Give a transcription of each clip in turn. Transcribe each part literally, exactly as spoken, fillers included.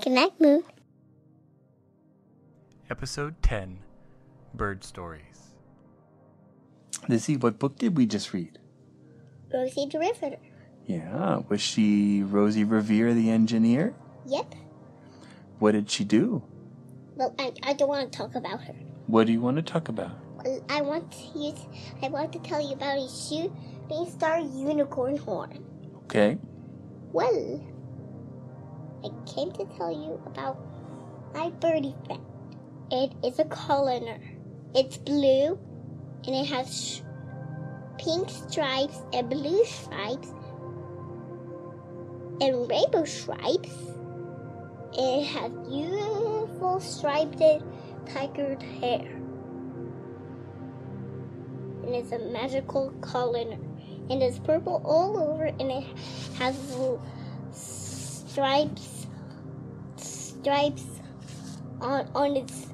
Good night, Moon. Episode ten, Bird Stories. Lizzie, what book did we just read? Rosie the Riveter. Yeah, was she Rosie Revere the engineer? Yep. What did she do? Well, I, I don't want to talk about her. What do you want to talk about? Well, I want to use, I want to tell you about a shooting star unicorn horn. Okay. Well, I came to tell you about my birdie friend. It is a coloner. It's blue, and it has sh- pink stripes and blue stripes and rainbow stripes. It has beautiful striped tigered hair. And it's a magical coloner. And it's purple all over, and it has little stripes, stripes on on its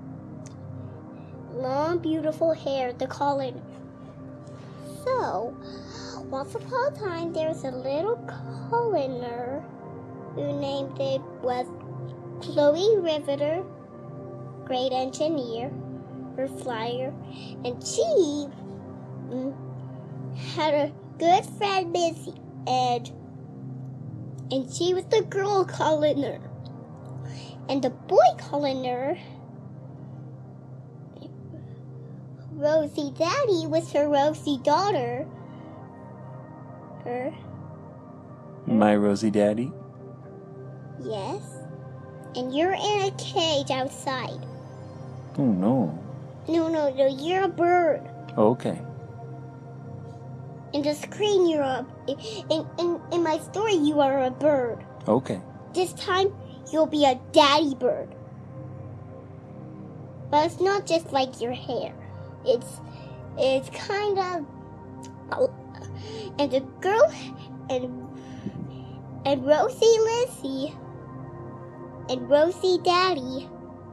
long, beautiful hair, the coloner. So, once upon a time, there was a little coloner who named it was Chloe Riveter, great engineer, her flyer, and she mm, had a good friend, Missy, and and she was the girl coloner, and the boy coloner, Rosie Daddy, was her Rosie daughter. Her, My Rosie Daddy? yes, and you're in a cage outside. Oh, no. No, no, no, you're a bird. Okay. In the screen, you're a. In, in, in my story, you are a bird. Okay. This time, you'll be a daddy bird. But it's not just like your hair. It's it's kind of. And the girl and and Rosie Lizzie and Rosie Daddy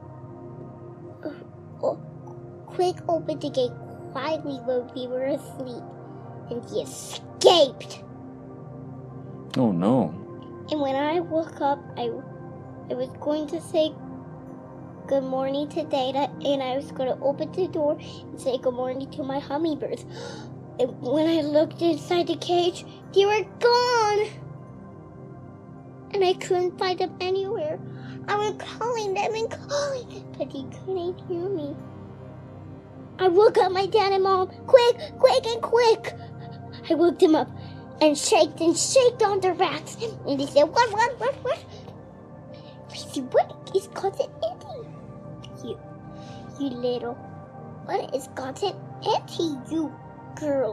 oh, quick opened the gate quietly when we were asleep, and he escaped. Oh, no. And when I woke up, I, I was going to say good morning to Data, and I was going to open the door and say good morning to my hummingbirds. And when I looked inside the cage, they were gone. And I couldn't find them anywhere. I was calling them and calling them, but they couldn't hear me. I woke up my dad and mom, quick, quick, and quick. I woke them up and shaked and shaked on their backs. And they said, what, what, what, what? Lizzie, what is Cotton Andy? You, you little, what is Cotton Andy, you girl?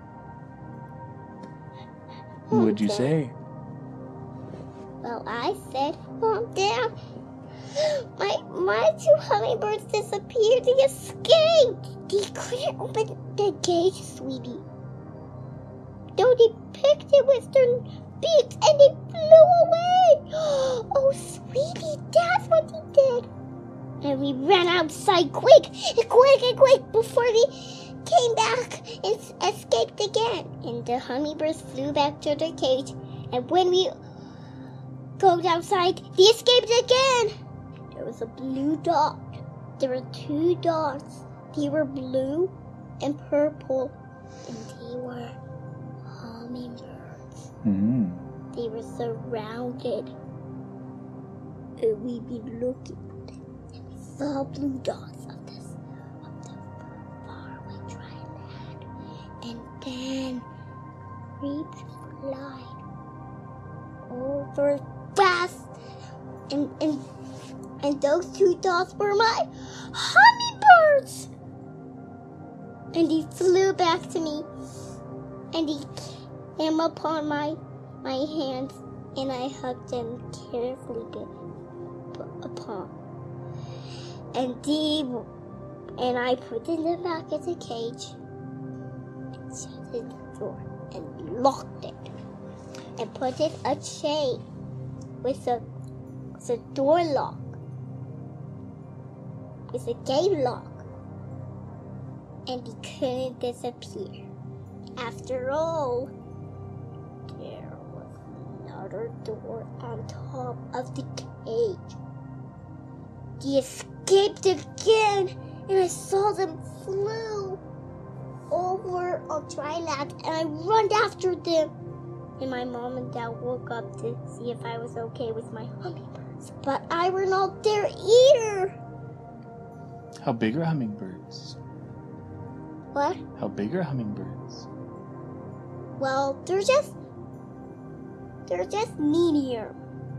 What'd you say? Well, I said, Mom, Dad, my, my two hummingbirds disappeared. They escaped. They couldn't open the cage, sweetie. No, they picked it with their beaks and they flew away. Oh, sweetie, that's what they did. And we ran outside quick, and quick, and quick before they came back and escaped again. And the hummingbirds flew back to their cage. And when we go outside, they escaped again. There was a blue dot. There were two dots. They were blue and purple, and they were hummingbirds. Mm-hmm. They were surrounded, and we be looking, and we saw blue dots of this, of the faraway dry land, and then we flied over fast, and and and those two dots were my hummingbirds. And he flew back to me, and he came upon my my hands, and I hugged him carefully upon. And he and I put them back in the cage, and shut the door, and locked it, and put in a chain with a with a door lock, with a gate lock. And he couldn't disappear. After all, there was another door on top of the cage. They escaped again, and I saw them flew over on dry land, and I ran after them. And my mom and dad woke up to see if I was okay with my hummingbirds, but I were not there either. How big are hummingbirds? What? How big are hummingbirds? Well, they're just they're just medium.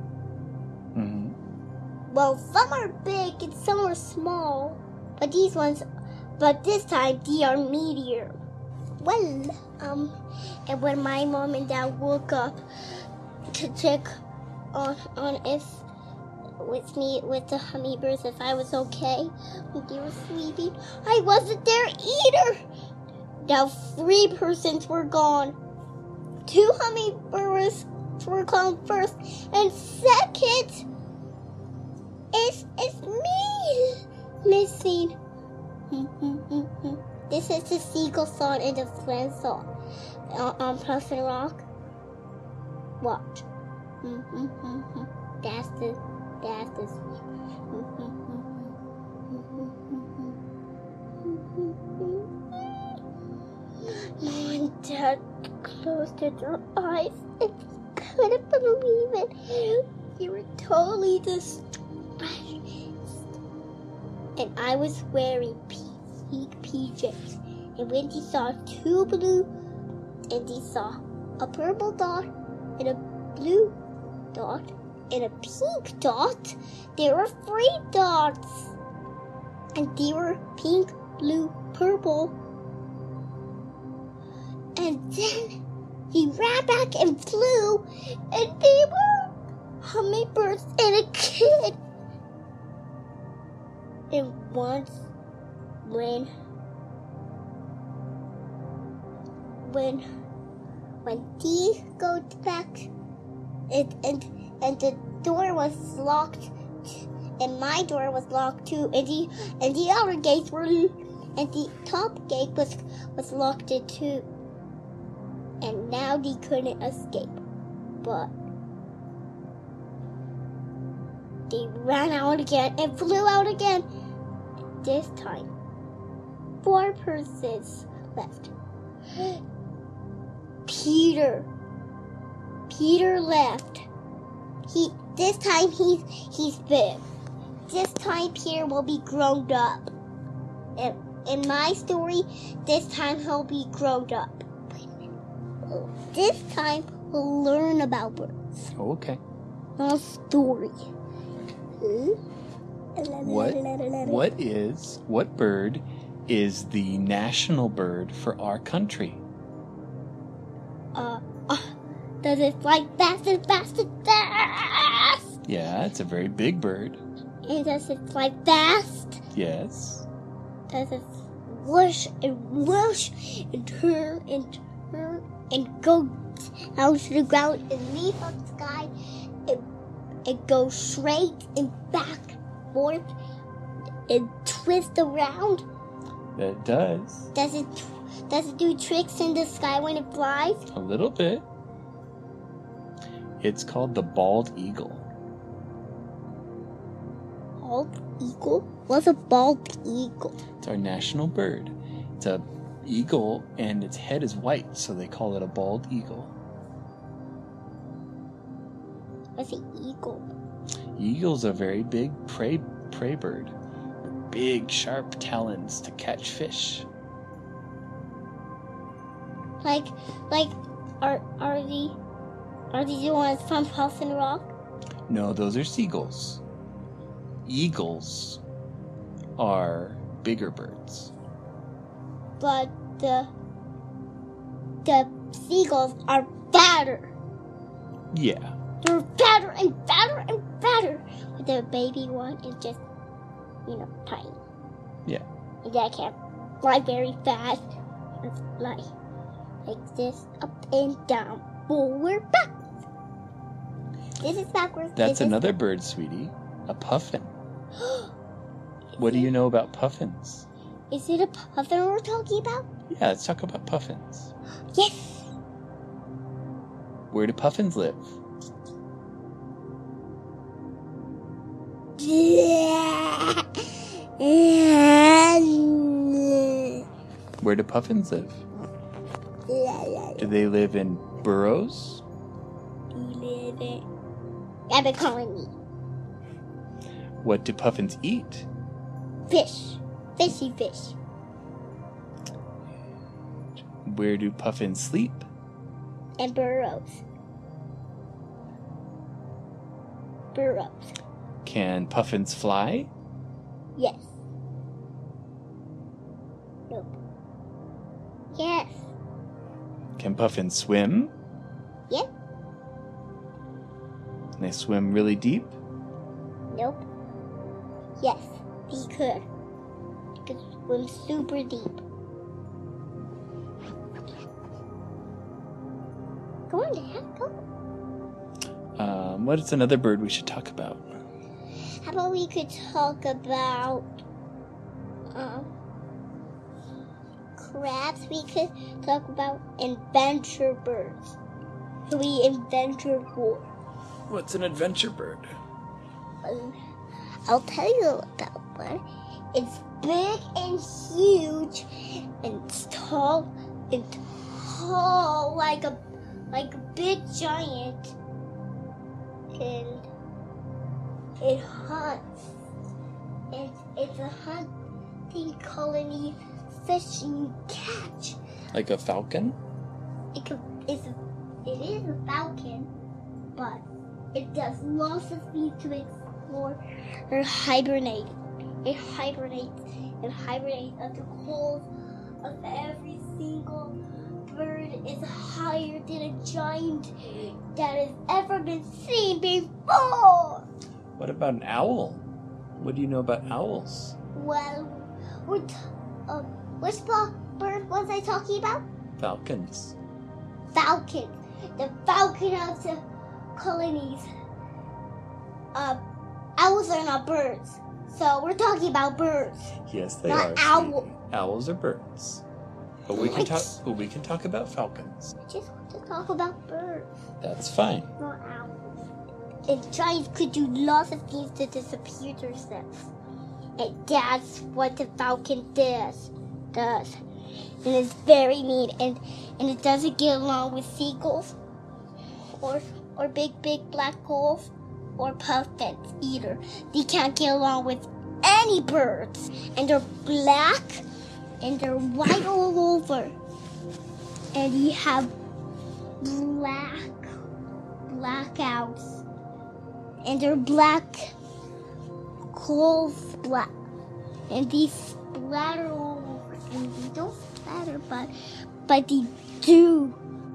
Mm-hmm. Well, some are big and some are small, but these ones, but this time they are medium. Well, um, and when my mom and dad woke up to check on on if with me with the hummingbirds if I was okay when they were sleeping, I wasn't there either. Now three persons were gone. Two hummingbirds were gone first, and second, it's it's me missing. This is the seagull song and the friend song on, on Puffin Rock. Watch. That's the that's the. Mom and Dad closed their eyes and couldn't believe it. They were totally distressed. And I was wearing pink P Js. And when they saw two blue, and they saw a purple dot and a blue dot and a pink dot, there were three dots. And they were pink, blue, purple. And then he ran back and flew, and they were hummingbirds and a kid. And once, when, when, when they go back, and and and the door was locked, and my door was locked too, and the and the outer gates were, and the top gate was was locked too. And now they couldn't escape, but they ran out again and flew out again. This time, four persons left. Peter. Peter left. He this time he's he's big. This time Peter will be grown up. And in my story, this time he'll be grown up. This time we'll learn about birds. Okay. Not a story. What what is what bird is the national bird for our country? Uh, uh does it fly fast and fast and fast? Yeah, it's a very big bird. And does it fly fast? Yes. Does it whoosh and whoosh and turn and turn and go down to the ground and leave on the sky and, and go straight and back, forth, and twist around? That does. Does it does it do tricks in the sky when it flies? A little bit. It's called the bald eagle. Bald eagle? What's a bald eagle? It's our national bird. It's a eagle and its head is white, so they call it a bald eagle. What's an eagle? Eagle's a very big prey prey bird. Big sharp talons to catch fish. Like like are are the are these the ones from Puffin Rock? No, those are seagulls. Eagles are bigger birds. But the the seagulls are fatter. Yeah. They're fatter and fatter and fatter. But the baby one is just, you know, tiny. Yeah. And that can't fly very fast. It's fly like this, up and down, forward, back. This is backwards. That's this another is... bird, sweetie. A puffin. What do you know about puffins? Is it a puffin we're talking about? Yeah, let's talk about puffins. Yes. Where do puffins live? Where do puffins live? Do they live in burrows? Live in rabbit colony. What do puffins eat? Fish. Fishy fish. Where do puffins sleep? And burrows. Burrows. Can puffins fly? Yes. Nope. Yes. Can puffins swim? Yep. Can they swim really deep? Nope. Yes, he could. He could swim super deep. Go on, Dad. Go. Um, what is another bird we should talk about? How about we could talk about um, crabs? We could talk about adventure birds. We adventure war. What's an adventure bird? Um, I'll tell you about one. It's big and huge, and it's tall and tall like a like a big giant, and it hunts. And it's a hunting colony fishing catch. Like a falcon? It could, it's a, it is a falcon, but it does lots of things to explore or hibernate. It hibernates and hibernates at the cold of every single bird is higher than a giant that has ever been seen before. What about an owl? What do you know about owls? Well, we're t- uh, which bird was I talking about? Falcons. Falcon. The falcon of the colonies. Uh, owls are not birds. So we're talking about birds. Yes, they Not are. owl. sweetie. Owls are birds. But we can talk. But we can talk about falcons. I just want to talk about birds, That's fine. not owls. And giants could do lots of things to disappear themselves. And that's what the falcon does. Does. And it's very mean. And, and it doesn't get along with seagulls or or big, big black gulls or puffins either. They can't get along with any birds. And they're black and they're white all over. And you have black, black owls. And they're black, clothes black. And they splatter all over. And they don't splatter, but, but they do.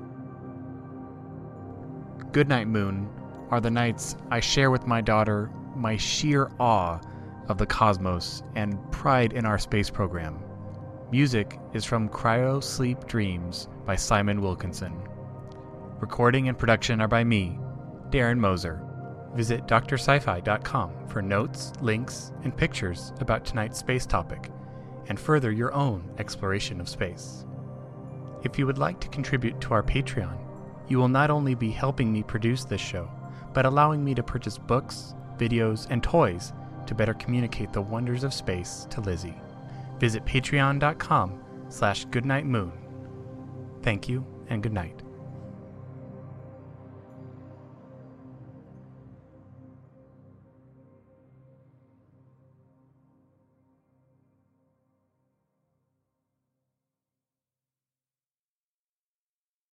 Goodnight Moon are the nights I share with my daughter my sheer awe of the cosmos and pride in our space program. Music is from Cryo Sleep Dreams by Simon Wilkinson. Recording and production are by me, Darren Moser. Visit d r sci fi dot com for notes, links, and pictures about tonight's space topic, and further your own exploration of space. If you would like to contribute to our Patreon, you will not only be helping me produce this show, but allowing me to purchase books, videos, and toys to better communicate the wonders of space to Lizzie. Visit patreon dot com slash goodnightmoon. Thank you and good night.